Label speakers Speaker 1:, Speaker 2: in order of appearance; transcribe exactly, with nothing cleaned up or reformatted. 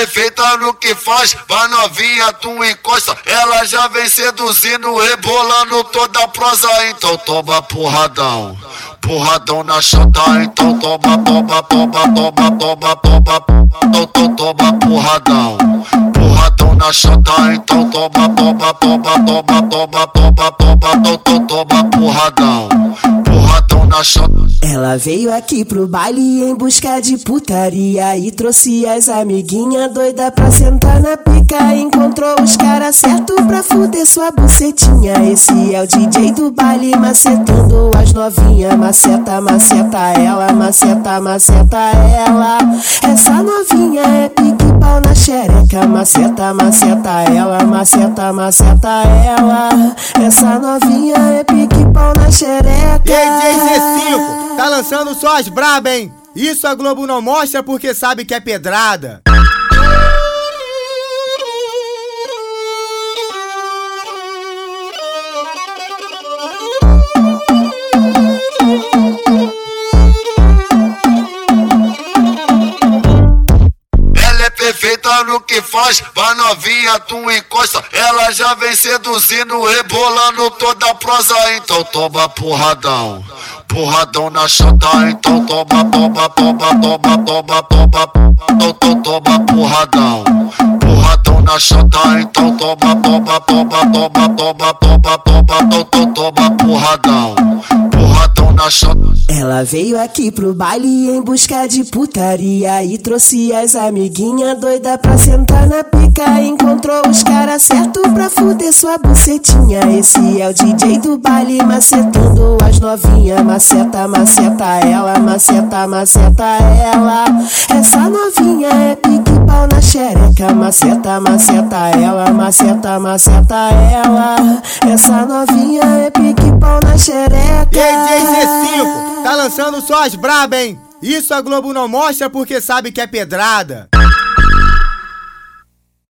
Speaker 1: perfeita no que faz, vai novinha, tu encosta. Ela já vem seduzindo, rebolando toda a prosa. Então toma porradão, porradão na chota. Então toma, toma, toma, toma, toma, toma, toma, toma porradão, porradão na chota. Então toma, toma, toma, toma, toma, toma, toma, toma, toma porradão, porradão na chota.
Speaker 2: Ela veio aqui pro baile em busca de putaria e trouxe as amiguinhas doida pra sentar na pica. Encontrou os caras certos pra fuder sua bucetinha. Esse é o D J do baile macetando as novinhas. Maceta, maceta ela, maceta, maceta ela. Essa novinha é pique pau na xereca. Maceta, maceta ela, maceta, maceta ela. Essa novinha é pique pau na xereca.
Speaker 3: D J C cinco, tá lançando só as braba, hein? Isso a Globo não mostra porque sabe que é pedrada.
Speaker 1: Perfeita no que faz, vai novinha, tu encosta. Ela já vem seduzindo, rebolando toda a prosa. Então toma porradão, porradão na chota. Então toma, toma, toma, toma, toma, toma, toma, toma porradão, porradão na chota. Então toma, toma, toma, toma, toma, toma, toma, toma, toma porradão, porradão na chota.
Speaker 2: Ela veio aqui pro baile em busca de putaria e trouxe as amiguinhas doida pra sentar na pica. Encontrou os caras certos pra fuder sua bucetinha. Esse é o D J do baile macetando as novinhas. Maceta, maceta ela, maceta, maceta ela. Essa novinha é pique pau na xereca. Maceta, maceta ela, maceta, maceta ela. Essa novinha é pique pau na xereca.
Speaker 3: D J C cinco, tá lançando só as braba, hein? Isso a Globo não mostra porque sabe que é pedrada.